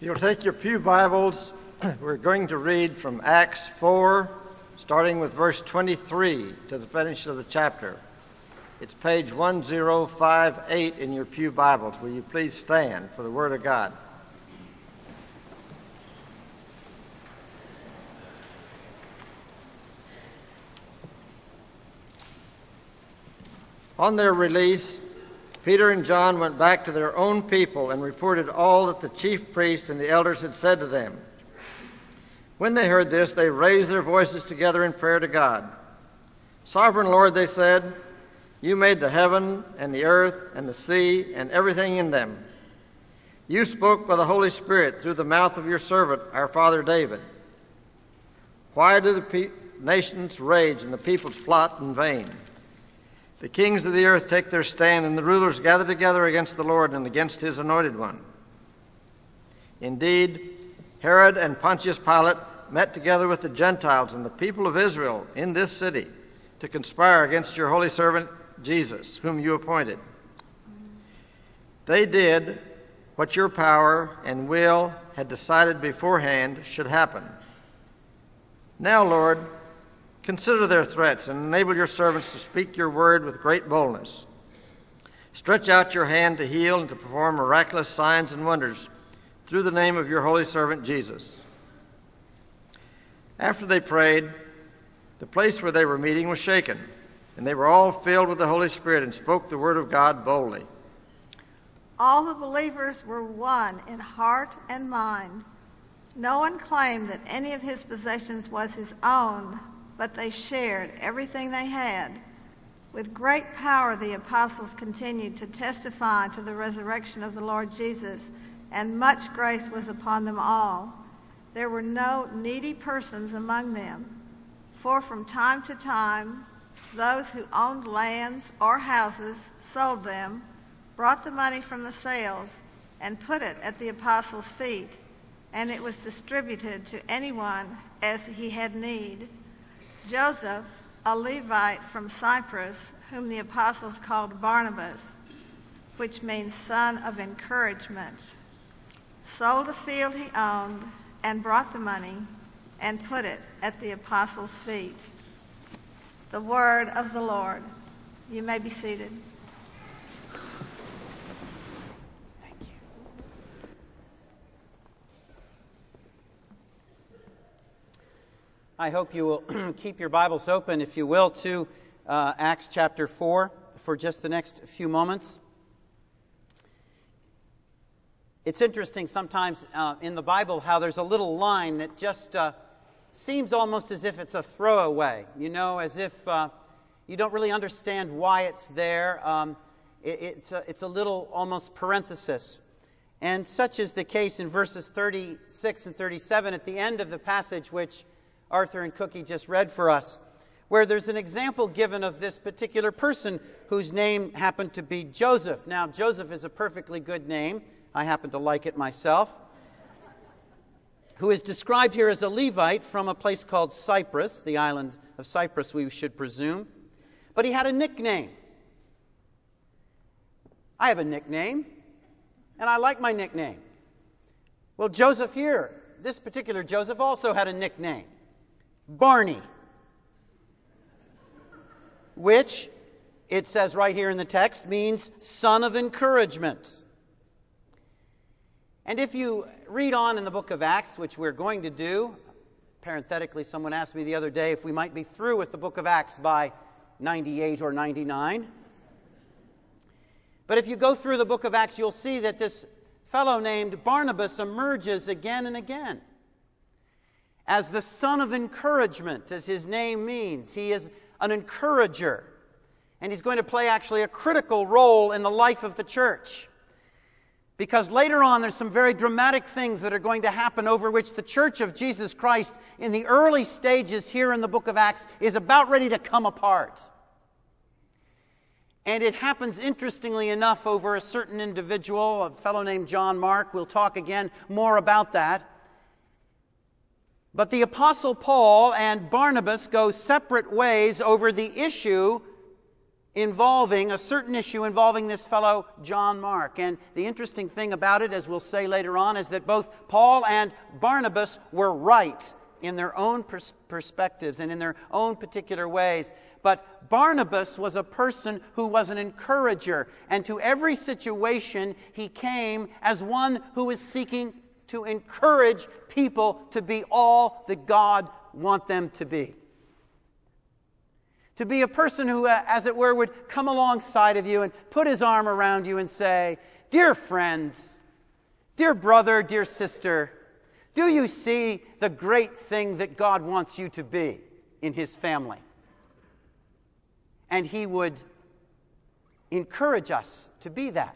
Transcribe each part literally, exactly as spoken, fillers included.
If you'll take your pew Bibles, we're going to read from Acts four, starting with verse twenty-three to the finish of the chapter. It's page one zero five eight in your pew Bibles. Will you please stand for the Word of God? On their release, Peter and John went back to their own people and reported all that the chief priests and the elders had said to them. When they heard this, they raised their voices together in prayer to God. Sovereign Lord, they said, you made the heaven and the earth and the sea and everything in them. You spoke by the Holy Spirit through the mouth of your servant, our father David. Why do the pe- nations rage and the peoples plot in vain? The kings of the earth take their stand, and the rulers gather together against the Lord and against his anointed one. Indeed, Herod and Pontius Pilate met together with the Gentiles and the people of Israel in this city to conspire against your holy servant Jesus, whom you appointed. They did what your power and will had decided beforehand should happen. Now, Lord, consider their threats and enable your servants to speak your word with great boldness. Stretch out your hand to heal and to perform miraculous signs and wonders through the name of your holy servant Jesus. After they prayed, the place where they were meeting was shaken, and they were all filled with the Holy Spirit and spoke the word of God boldly. All the believers were one in heart and mind. No one claimed that any of his possessions was his own, but they shared everything they had. With great power, the apostles continued to testify to the resurrection of the Lord Jesus, and much grace was upon them all. There were no needy persons among them, for from time to time, those who owned lands or houses sold them, brought the money from the sales, and put it at the apostles' feet, and it was distributed to anyone as he had need. Joseph, a Levite from Cyprus, whom the apostles called Barnabas, which means son of encouragement, sold a field he owned and brought the money and put it at the apostles' feet. The word of the Lord. You may be seated. I hope you will keep your Bibles open, if you will, to uh, Acts chapter four for just the next few moments. It's interesting sometimes uh, in the Bible how there's a little line that just uh, seems almost as if it's a throwaway, you know, as if uh, you don't really understand why it's there. Um, it, it's, a, it's a little almost parenthesis. And such is the case in verses thirty-six and thirty-seven at the end of the passage which Arthur and Cookie just read for us, where there's an example given of this particular person whose name happened to be Joseph. Now, Joseph is a perfectly good name. I happen to like it myself. Who is described here as a Levite from a place called Cyprus, the island of Cyprus, we should presume. But he had a nickname. I have a nickname, and I like my nickname. Well, Joseph here, this particular Joseph also had a nickname. Barney, which, it says right here in the text, means son of encouragement. And if you read on in the book of Acts, which we're going to do, parenthetically, someone asked me the other day if we might be through with the book of Acts by ninety-eight or ninety-nine. But if you go through the book of Acts, you'll see that this fellow named Barnabas emerges again and again as the son of encouragement, as his name means. He is an encourager, and he's going to play actually a critical role in the life of the church. Because later on, there's some very dramatic things that are going to happen over which the Church of Jesus Christ in the early stages here in the book of Acts is about ready to come apart. And it happens, interestingly enough, over a certain individual, a fellow named John Mark. We'll talk again more about that. But the Apostle Paul and Barnabas go separate ways over the issue involving a certain issue involving this fellow John Mark. And the interesting thing about it, as we'll say later on, is that both Paul and Barnabas were right in their own pers- perspectives and in their own particular ways. But Barnabas was a person who was an encourager, and to every situation he came as one who was seeking to encourage people to be all that God wants them to be. To be a person who, uh, as it were, would come alongside of you and put his arm around you and say, "Dear friend, dear brother, dear sister, do you see the great thing that God wants you to be in His family?" And he would encourage us to be that.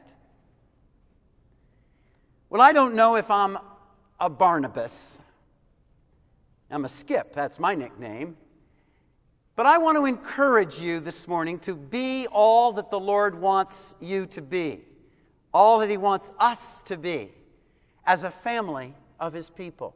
Well, I don't know if I'm a Barnabas. I'm a Skip, that's my nickname. But I want to encourage you this morning to be all that the Lord wants you to be, all that He wants us to be as a family of His people.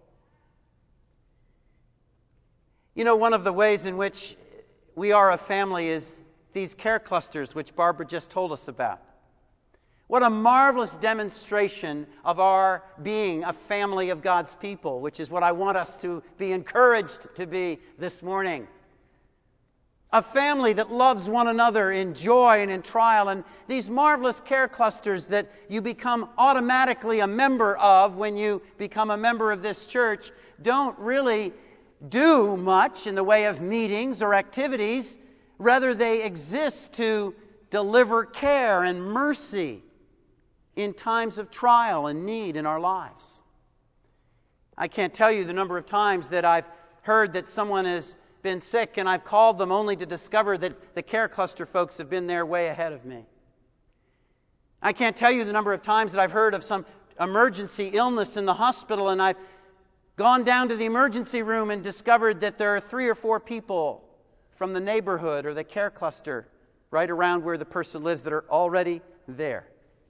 You know, one of the ways in which we are a family is these care clusters, which Barbara just told us about. What a marvelous demonstration of our being a family of God's people, which is what I want us to be encouraged to be this morning. A family that loves one another in joy and in trial. And these marvelous care clusters that you become automatically a member of when you become a member of this church don't really do much in the way of meetings or activities. Rather, they exist to deliver care and mercy in times of trial and need in our lives. I can't tell you the number of times that I've heard that someone has been sick and I've called them only to discover that the care cluster folks have been there way ahead of me. I can't tell you the number of times that I've heard of some emergency illness in the hospital and I've gone down to the emergency room and discovered that there are three or four people from the neighborhood or the care cluster right around where the person lives that are already there.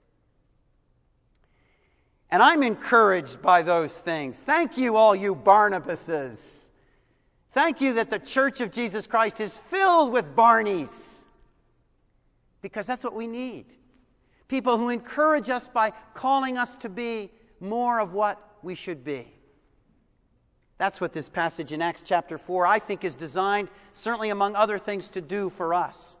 And I'm encouraged by those things. Thank you, all you Barnabases. Thank you that the Church of Jesus Christ is filled with Barneys. Because that's what we need. People who encourage us by calling us to be more of what we should be. That's what this passage in Acts chapter four, I think, is designed, certainly among other things, to do for us.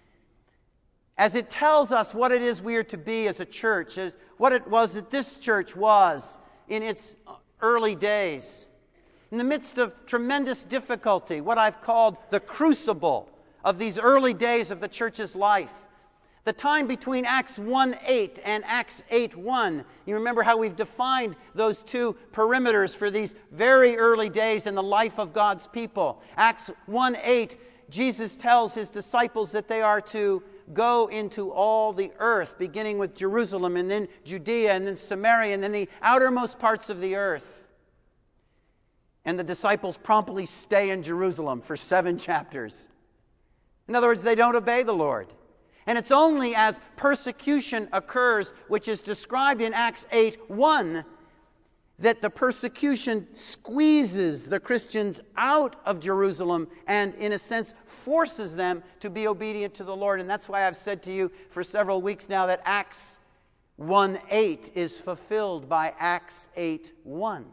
As it tells us what it is we are to be as a church, as what it was that this church was in its early days. In the midst of tremendous difficulty, what I've called the crucible of these early days of the church's life. The time between Acts one eight and Acts eight one. You remember how we've defined those two perimeters for these very early days in the life of God's people. Acts one eight, Jesus tells His disciples that they are to go into all the earth, beginning with Jerusalem and then Judea and then Samaria and then the outermost parts of the earth. And the disciples promptly stay in Jerusalem for seven chapters. In other words, they don't obey the Lord. And it's only as persecution occurs, which is described in Acts eight one, that the persecution squeezes the Christians out of Jerusalem and, in a sense, forces them to be obedient to the Lord. And that's why I've said to you for several weeks now that Acts one eight is fulfilled by Acts eight one.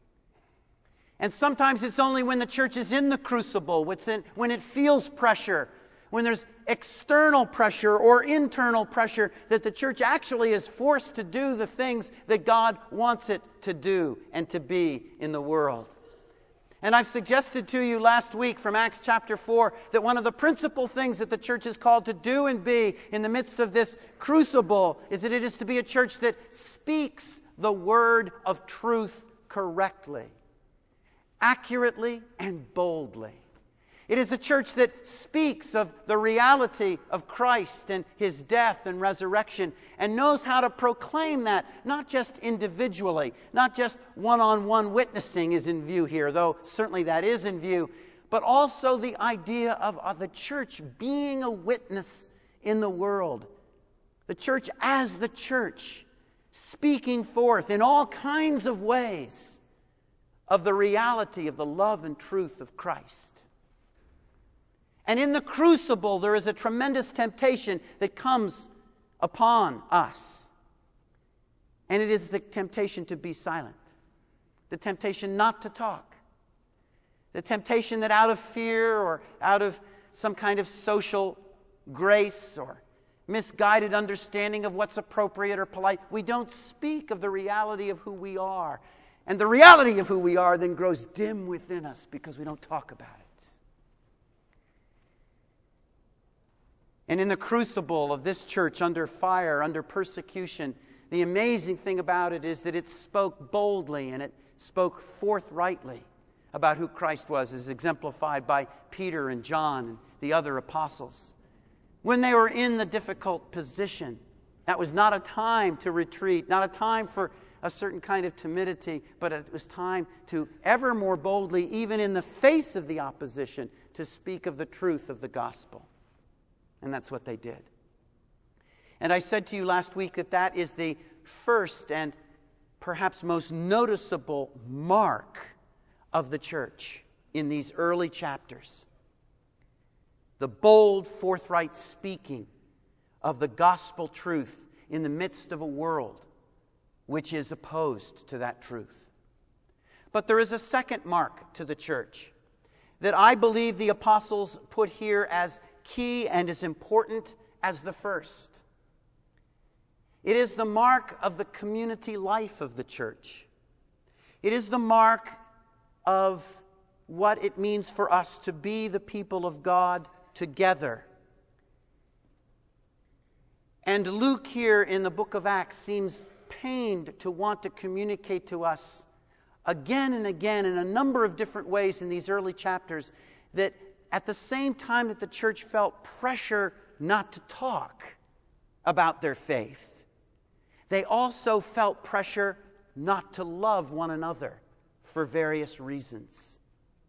And sometimes it's only when the church is in the crucible, when it feels pressure, when there's external pressure or internal pressure, that the church actually is forced to do the things that God wants it to do and to be in the world. And I've suggested to you last week from Acts chapter four that one of the principal things that the church is called to do and be in the midst of this crucible is that it is to be a church that speaks the word of truth correctly, accurately and boldly. It is a church that speaks of the reality of Christ and His death and resurrection and knows how to proclaim that, not just individually, not just one-on-one witnessing is in view here, though certainly that is in view, but also the idea of, of the church being a witness in the world. The church as the church, speaking forth in all kinds of ways of the reality of the love and truth of Christ. And in the crucible, there is a tremendous temptation that comes upon us. And it is the temptation to be silent, the temptation not to talk, the temptation that out of fear or out of some kind of social grace or misguided understanding of what's appropriate or polite, we don't speak of the reality of who we are. And the reality of who we are then grows dim within us because we don't talk about it. And in the crucible of this church, under fire, under persecution, the amazing thing about it is that it spoke boldly and it spoke forthrightly about who Christ was, as exemplified by Peter and John and the other apostles. When they were in the difficult position, that was not a time to retreat, not a time for a certain kind of timidity, but it was time to ever more boldly, even in the face of the opposition, to speak of the truth of the gospel. And that's what they did. And I said to you last week that that is the first and perhaps most noticeable mark of the church in these early chapters. The bold, forthright speaking of the gospel truth in the midst of a world which is opposed to that truth. But there is a second mark to the church that I believe the apostles put here as key and as important as the first. It is the mark of the community life of the church. It is the mark of what it means for us to be the people of God together. And Luke here in the book of Acts seems pained to want to communicate to us again and again in a number of different ways in these early chapters that at the same time that the church felt pressure not to talk about their faith, they also felt pressure not to love one another for various reasons.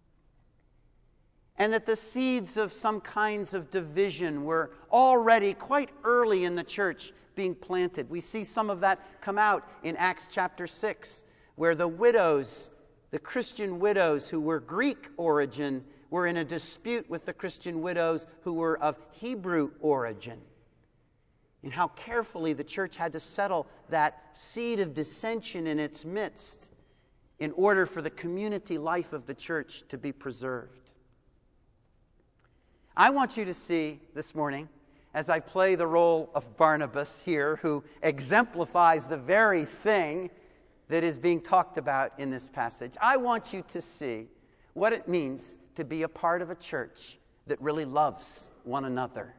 And that the seeds of some kinds of division were already quite early in the church being planted. We see some of that come out in Acts chapter six, where the widows, the Christian widows who were Greek origin, were in a dispute with the Christian widows who were of Hebrew origin. And how carefully the church had to settle that seed of dissension in its midst in order for the community life of the church to be preserved. I want you to see this morning, as I play the role of Barnabas here, who exemplifies the very thing that is being talked about in this passage, I want you to see what it means to be a part of a church that really loves one another.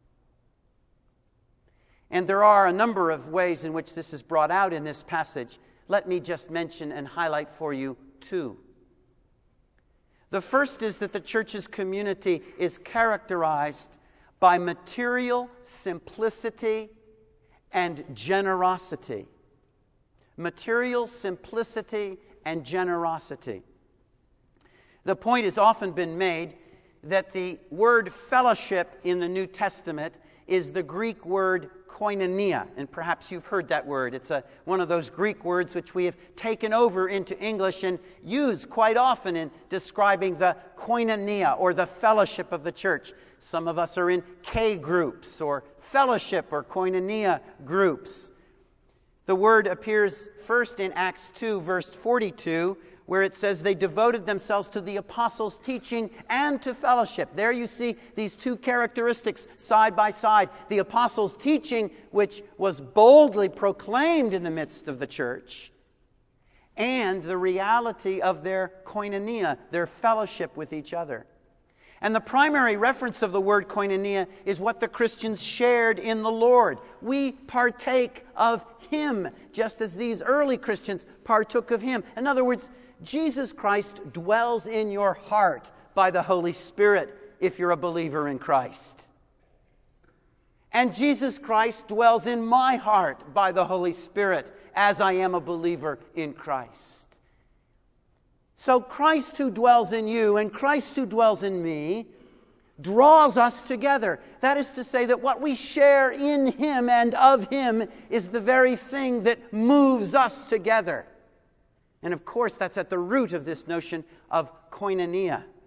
And there are a number of ways in which this is brought out in this passage. Let me just mention and highlight for you two. The first is that the church's community is characterized by material simplicity and generosity. Material simplicity and generosity. The point has often been made that the word fellowship in the New Testament is the Greek word koinonia, and perhaps you've heard that word. It's a, one of those Greek words which we have taken over into English and use quite often in describing the koinonia, or the fellowship of the church. Some of us are in K groups, or fellowship, or koinonia groups. The word appears first in Acts two, verse forty-two, where it says they devoted themselves to the apostles' teaching and to fellowship. There you see these two characteristics side by side. The apostles' teaching, which was boldly proclaimed in the midst of the church, and the reality of their koinonia, their fellowship with each other. And the primary reference of the word koinonia is what the Christians shared in the Lord. We partake of Him, just as these early Christians partook of Him. In other words, Jesus Christ dwells in your heart by the Holy Spirit if you're a believer in Christ. And Jesus Christ dwells in my heart by the Holy Spirit as I am a believer in Christ. So Christ who dwells in you and Christ who dwells in me draws us together. That is to say that what we share in Him and of Him is the very thing that moves us together. And of course, that's at the root of this notion of koinonia.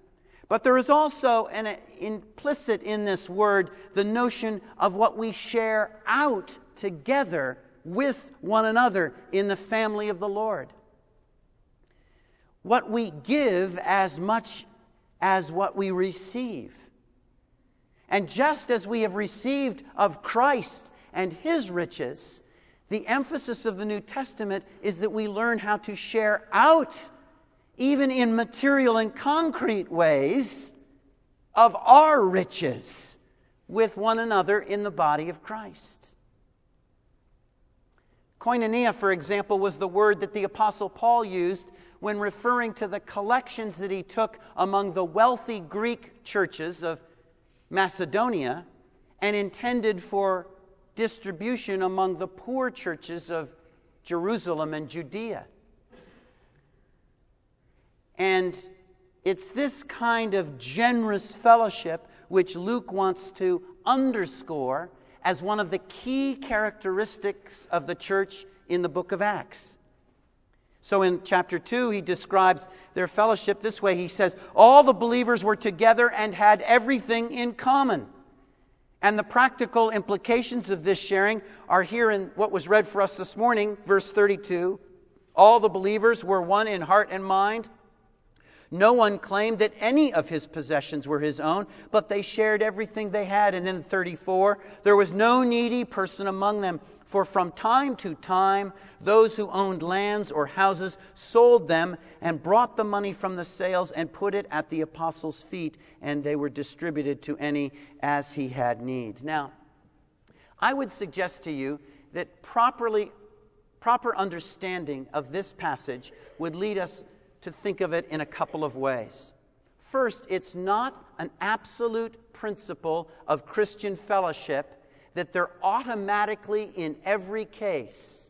But there is also an implicit in this word the notion of what we share out together with one another in the family of the Lord. What we give as much as what we receive. And just as we have received of Christ and His riches, the emphasis of the New Testament is that we learn how to share out, even in material and concrete ways, of our riches with one another in the body of Christ. Koinonia, for example, was the word that the Apostle Paul used when referring to the collections that he took among the wealthy Greek churches of Macedonia and intended for distribution among the poor churches of Jerusalem and Judea. And it's this kind of generous fellowship which Luke wants to underscore as one of the key characteristics of the church in the book of Acts. So in chapter two, he describes their fellowship this way. He says, all the believers were together and had everything in common. And the practical implications of this sharing are here in what was read for us this morning, verse thirty-two. All the believers were one in heart and mind. No one claimed that any of his possessions were his own, but they shared everything they had. And then thirty-four, there was no needy person among them, for from time to time those who owned lands or houses sold them and brought the money from the sales and put it at the apostles' feet, and they were distributed to any as he had need. Now, I would suggest to you that properly, proper understanding of this passage would lead us to think of it in a couple of ways. First, it's not an absolute principle of Christian fellowship that there automatically, in every case,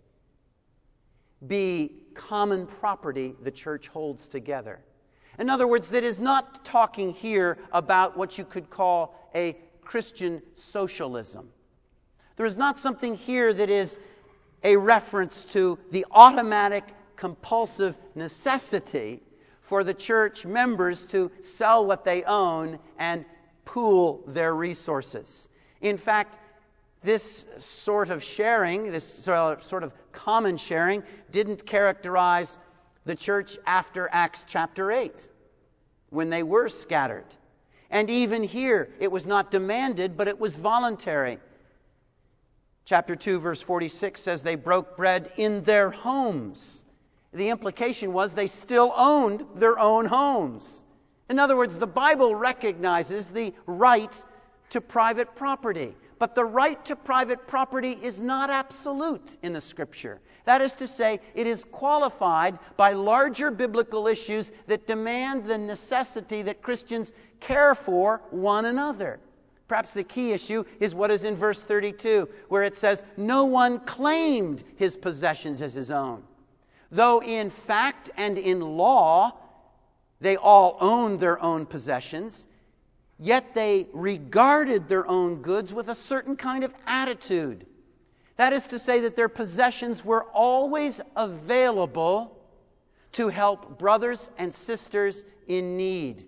be common property the church holds together. In other words, that is not talking here about what you could call a Christian socialism. There is not something here that is a reference to the automatic compulsive necessity for the church members to sell what they own and pool their resources. In fact, this sort of sharing, this sort of common sharing, didn't characterize the church after Acts chapter eight, when they were scattered. And even here, it was not demanded, but it was voluntary. Chapter two, verse forty-six says they broke bread in their homes. The implication was they still owned their own homes. In other words, the Bible recognizes the right to private property. But the right to private property is not absolute in the Scripture. That is to say, it is qualified by larger biblical issues that demand the necessity that Christians care for one another. Perhaps the key issue is what is in verse thirty-two, where it says, no one claimed his possessions as his own. Though in fact and in law, they all owned their own possessions, yet they regarded their own goods with a certain kind of attitude. That is to say that their possessions were always available to help brothers and sisters in need.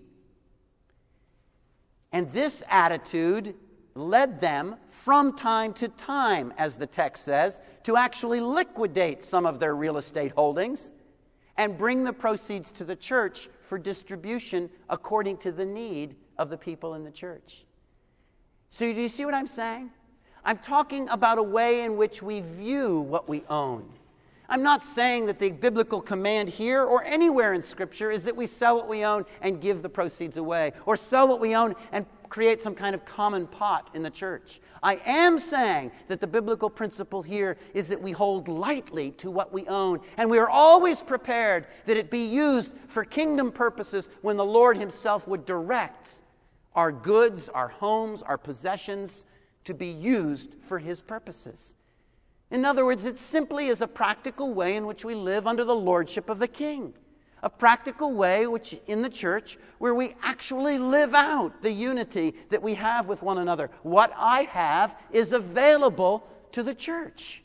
And this attitude led them from time to time, as the text says, to actually liquidate some of their real estate holdings and bring the proceeds to the church for distribution according to the need of the people in the church. So do you see what I'm saying? I'm talking about a way in which we view what we own. I'm not saying that the biblical command here or anywhere in Scripture is that we sell what we own and give the proceeds away, or sell what we own and create some kind of common pot in the church. I am saying that the biblical principle here is that we hold lightly to what we own, and we are always prepared that it be used for kingdom purposes when the Lord Himself would direct our goods, our homes, our possessions to be used for His purposes. In other words, it simply is a practical way in which we live under the lordship of the King. A practical way which in the church where we actually live out the unity that we have with one another. What I have is available to the church.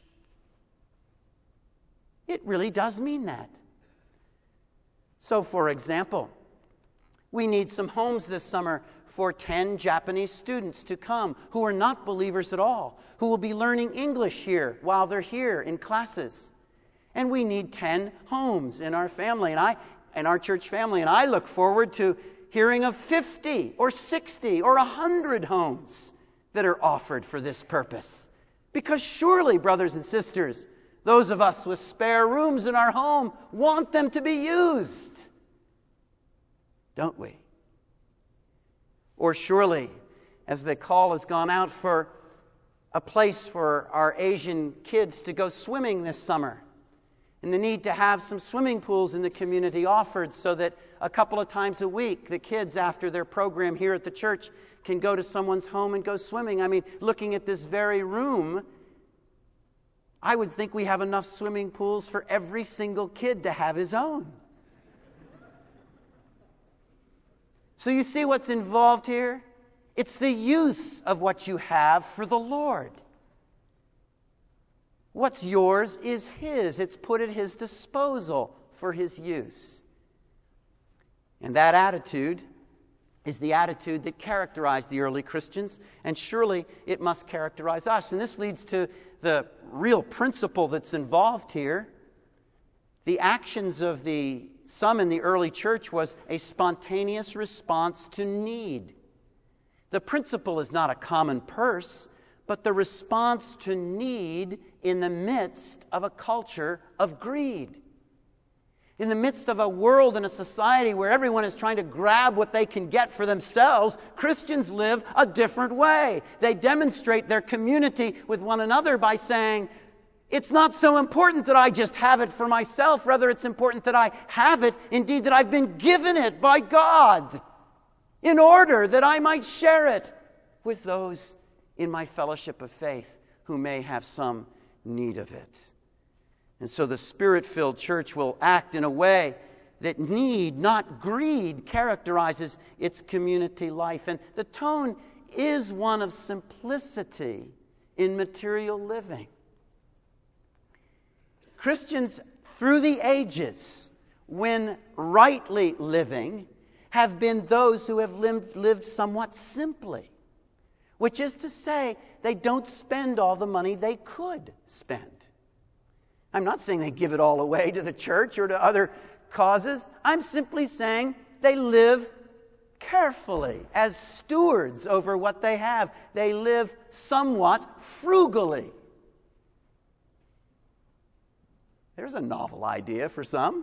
It really does mean that. So, for example, We need some homes this summer for ten Japanese students to come who are not believers at all, who will be learning English here while they're here in classes. And we need ten homes in our family, and I, in our church family, and I look forward to hearing of fifty or sixty or one hundred homes that are offered for this purpose. Because surely, brothers and sisters, those of us with spare rooms in our home want them to be used. Don't we? Or surely, as the call has gone out for a place for our Asian kids to go swimming this summer, and the need to have some swimming pools in the community offered so that a couple of times a week the kids, after their program here at the church, can go to someone's home and go swimming. I mean, looking at this very room, I would think we have enough swimming pools for every single kid to have his own. So you see what's involved here? It's the use of what you have for the Lord. What's yours is His. It's put at His disposal for His use. And that attitude is the attitude that characterized the early Christians, and surely it must characterize us. And this leads to the real principle that's involved here. The actions of the some in the early church was a spontaneous response to need. The principle is not a common purse, but the response to need in the midst of a culture of greed. In the midst of a world and a society where everyone is trying to grab what they can get for themselves, Christians live a different way. They demonstrate their community with one another by saying, it's not so important that I just have it for myself. Rather, it's important that I have it, indeed, that I've been given it by God in order that I might share it with those in my fellowship of faith who may have some need of it. And so the Spirit-filled church will act in a way that need, not greed, characterizes its community life. And the tone is one of simplicity in material living. Christians through the ages, when rightly living, have been those who have lived, lived somewhat simply, which is to say, they don't spend all the money they could spend. I'm not saying they give it all away to the church or to other causes. I'm simply saying they live carefully as stewards over what they have. They live somewhat frugally. There's a novel idea for some.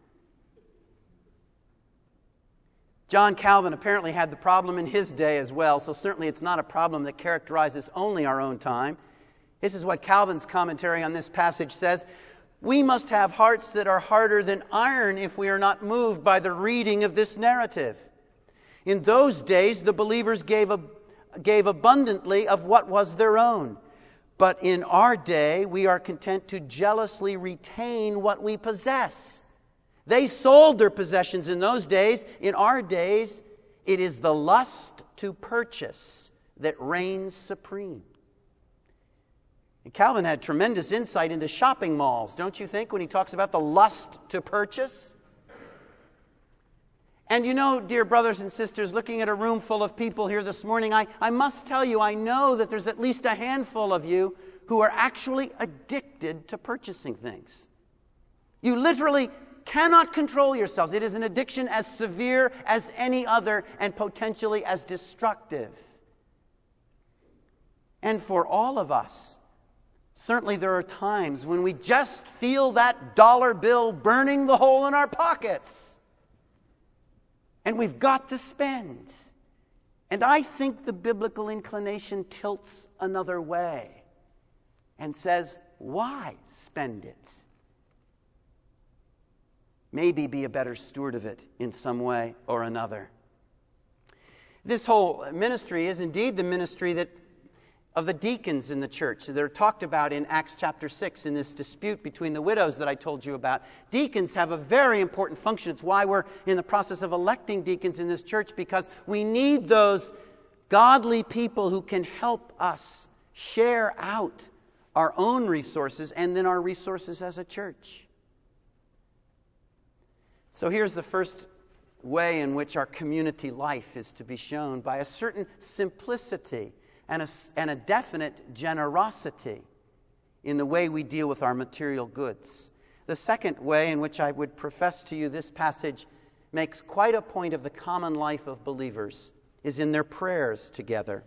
John Calvin apparently had the problem in his day as well, so certainly it's not a problem that characterizes only our own time. This is what Calvin's commentary on this passage says. We must have hearts that are harder than iron if we are not moved by the reading of this narrative. In those days, the believers gave, a, gave abundantly of what was their own. But in our day, we are content to jealously retain what we possess. They sold their possessions in those days. In our days, it is the lust to purchase that reigns supreme. And Calvin had tremendous insight into shopping malls, don't you think, when he talks about the lust to purchase? And you know, dear brothers and sisters, looking at a room full of people here this morning, I, I must tell you, I know that there's at least a handful of you who are actually addicted to purchasing things. You literally cannot control yourselves. It is an addiction as severe as any other and potentially as destructive. And for all of us, certainly there are times when we just feel that dollar bill burning the hole in our pockets. And we've got to spend. And I think the biblical inclination tilts another way and says, why spend it? Maybe be a better steward of it in some way or another. This whole ministry is indeed the ministry that of the deacons in the church. They're talked about in Acts chapter six in this dispute between the widows that I told you about. Deacons have a very important function. It's why we're in the process of electing deacons in this church, because we need those godly people who can help us share out our own resources and then our resources as a church. So here's the first way in which our community life is to be shown by a certain simplicity and a, and a definite generosity in the way we deal with our material goods. The second way in which I would profess to you this passage makes quite a point of the common life of believers is in their prayers together.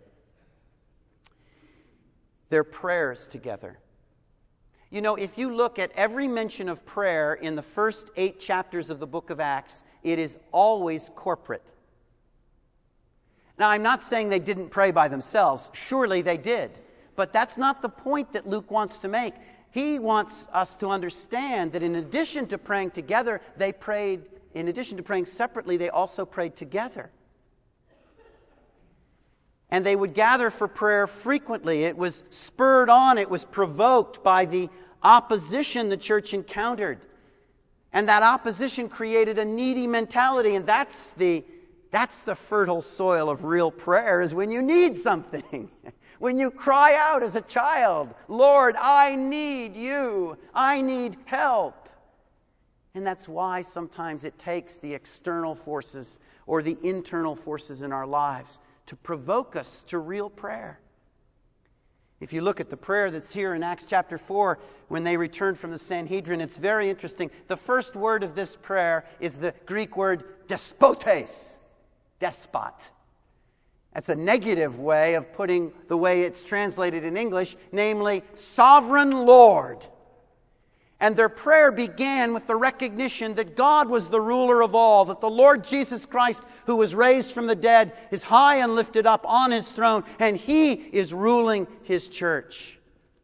Their prayers together. You know, if you look at every mention of prayer in the first eight chapters of the book of Acts, it is always corporate. Now, I'm not saying they didn't pray by themselves. Surely they did. But that's not the point that Luke wants to make. He wants us to understand that in addition to praying together, they prayed, in addition to praying separately, they also prayed together. And they would gather for prayer frequently. It was spurred on, it was provoked by the opposition the church encountered. And that opposition created a needy mentality, and that's the that's the fertile soil of real prayer, is when you need something. When you cry out as a child, Lord, I need you. I need help. And that's why sometimes it takes the external forces or the internal forces in our lives to provoke us to real prayer. If you look at the prayer that's here in Acts chapter four, when they returned from the Sanhedrin, it's very interesting. The first word of this prayer is the Greek word despotes, despot. That's a negative way of putting the way it's translated in English, namely, sovereign Lord. And their prayer began with the recognition that God was the ruler of all, that the Lord Jesus Christ, who was raised from the dead, is high and lifted up on His throne, and He is ruling His church.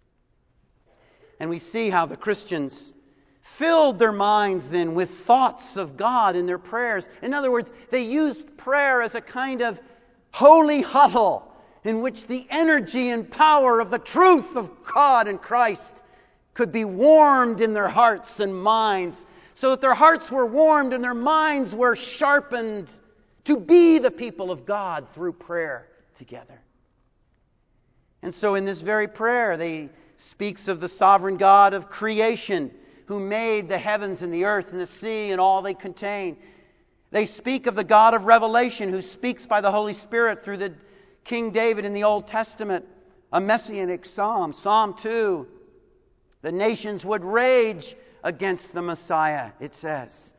And we see how the Christians filled their minds then with thoughts of God in their prayers. In other words, they used prayer as a kind of holy huddle in which the energy and power of the truth of God and Christ could be warmed in their hearts and minds, so that their hearts were warmed and their minds were sharpened to be the people of God through prayer together. And so in this very prayer, they speaks of the sovereign God of creation, who made the heavens and the earth and the sea and all they contain. They speak of the God of revelation, who speaks by the Holy Spirit through the King David in the Old Testament, a messianic psalm, Psalm two. The nations would rage against the Messiah, it says.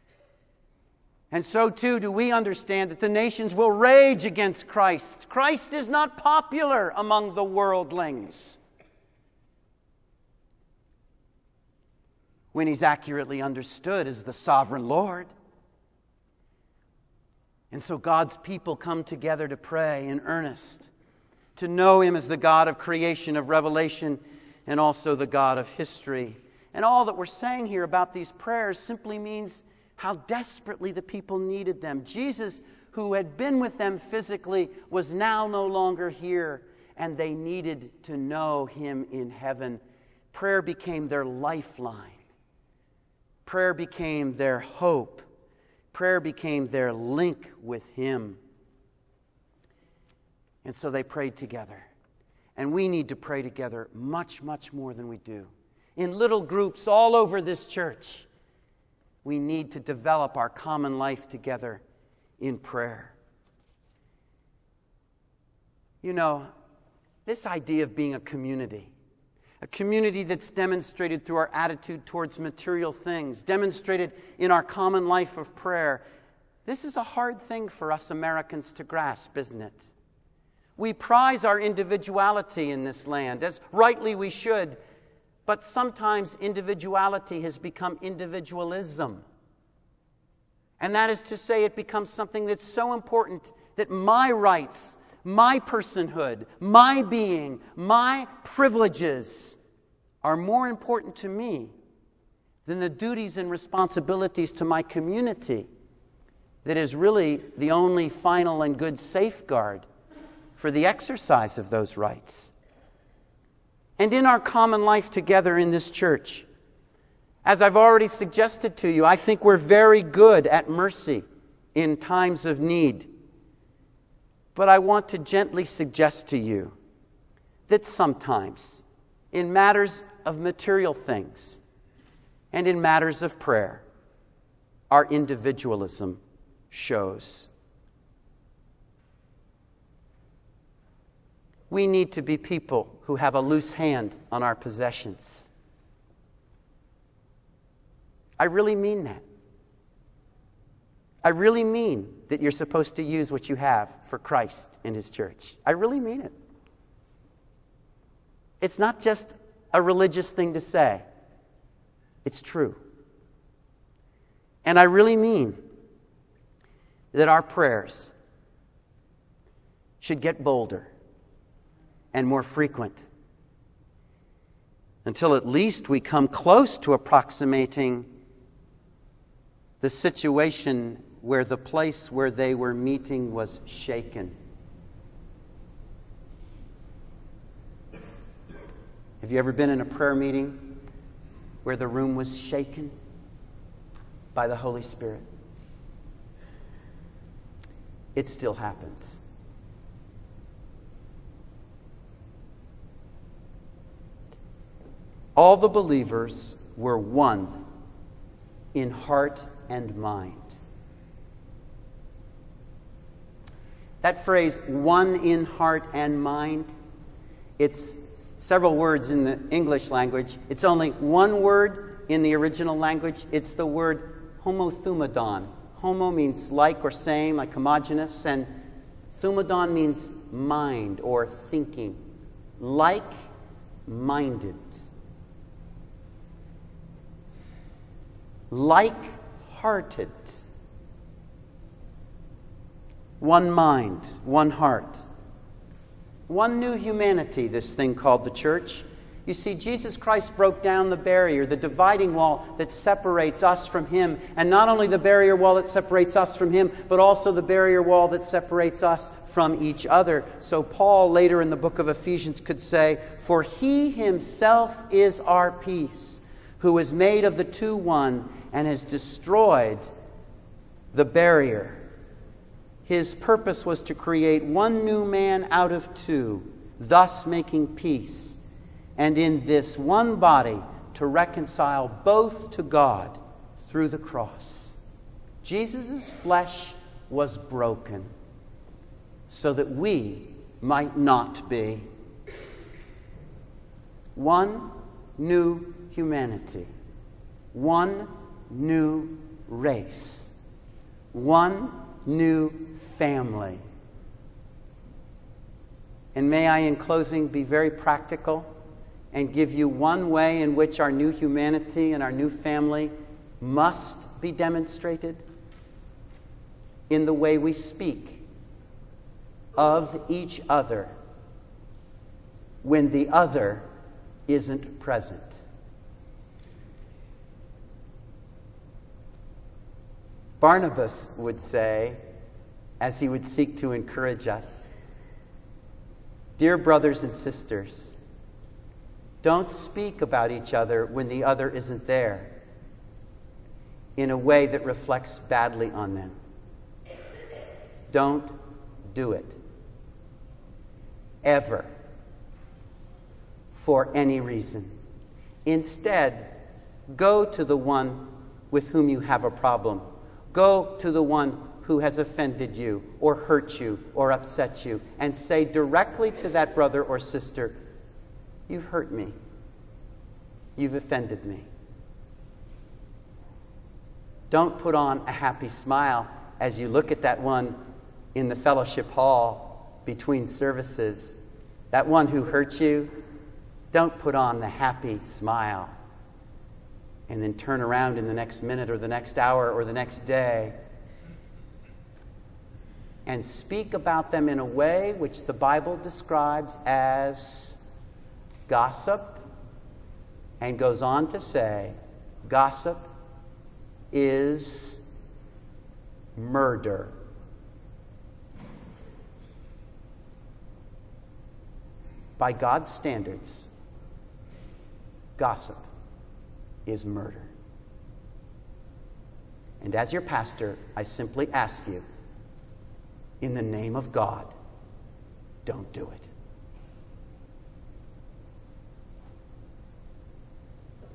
And so too do we understand that the nations will rage against Christ. Christ is not popular among the worldlings when He's accurately understood as the sovereign Lord. And so God's people come together to pray in earnest, to know Him as the God of creation, of revelation, and also the God of history. And all that we're saying here about these prayers simply means how desperately the people needed them. Jesus, who had been with them physically, was now no longer here, and they needed to know Him in heaven. Prayer became their lifeline. Prayer became their hope. Prayer became their link with Him. And so they prayed together. And we need to pray together much, much more than we do. In little groups all over this church, we need to develop our common life together in prayer. You know, this idea of being a community, a community that's demonstrated through our attitude towards material things, demonstrated in our common life of prayer, this is a hard thing for us Americans to grasp, isn't it? We prize our individuality in this land, as rightly we should, but sometimes individuality has become individualism. And that is to say, it becomes something that's so important that my rights, my personhood, my being, my privileges are more important to me than the duties and responsibilities to my community that is really the only final and good safeguard for the exercise of those rights. And in our common life together in this church, as I've already suggested to you, I think we're very good at mercy in times of need. But I want to gently suggest to you that sometimes, in matters of material things and in matters of prayer, our individualism shows. We need to be people who have a loose hand on our possessions. I really mean that. I really mean that you're supposed to use what you have for Christ and His church. I really mean it. It's not just a religious thing to say. It's true. And I really mean that our prayers should get bolder and more frequent until at least we come close to approximating the situation where the place where they were meeting was shaken. Have you ever been in a prayer meeting where the room was shaken by the Holy Spirit? It still happens. All the believers were one in heart and mind. That phrase, one in heart and mind, it's several words in the English language. It's only one word in the original language. It's the word homothumadon. Homo means like or same, like homogeneous, and thumadon means mind or thinking. Like-minded. Like-hearted. One mind, one heart. One new humanity, this thing called the church. You see, Jesus Christ broke down the barrier, the dividing wall that separates us from Him. And not only the barrier wall that separates us from Him, but also the barrier wall that separates us from each other. So Paul, later in the book of Ephesians, could say, "For He Himself is our peace, who is made of the two one, and has destroyed the barrier." His purpose was to create one new man out of two, thus making peace, and in this one body to reconcile both to God through the cross. Jesus' flesh was broken so that we might not be. One new humanity, one new race, one new family. And may I, in closing, be very practical and give you one way in which our new humanity and our new family must be demonstrated: in the way we speak of each other when the other isn't present. Barnabas would say, as he would seek to encourage us, "Dear brothers and sisters, don't speak about each other when the other isn't there in a way that reflects badly on them. Don't do it. Ever. For any reason. Instead, go to the one with whom you have a problem. Go to the one who has offended you or hurt you or upset you, and say directly to that brother or sister, 'You've hurt me. You've offended me.' Don't put on a happy smile as you look at that one in the fellowship hall between services. That one who hurt you, don't put on the happy smile and then turn around in the next minute or the next hour or the next day and speak about them in a way which the Bible describes as gossip, and goes on to say, gossip is murder. By God's standards, gossip is murder. And as your pastor, I simply ask you, in the name of God, don't do it.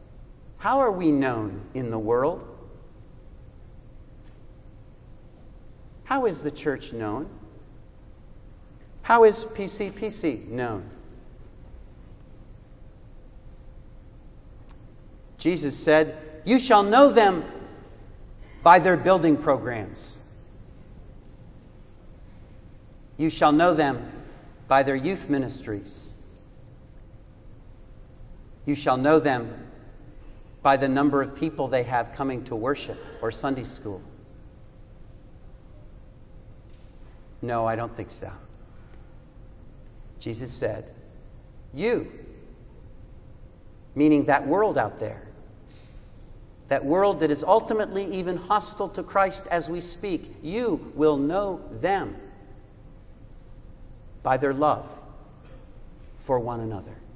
How are we known in the world? How is the church known? How is P C P C known? Jesus said, "You shall know them by their building programs. You shall know them by their youth ministries. You shall know them by the number of people they have coming to worship or Sunday school." No, I don't think so. Jesus said, "You," meaning that world out there, that world that is ultimately even hostile to Christ as we speak, you will know them by their love for one another.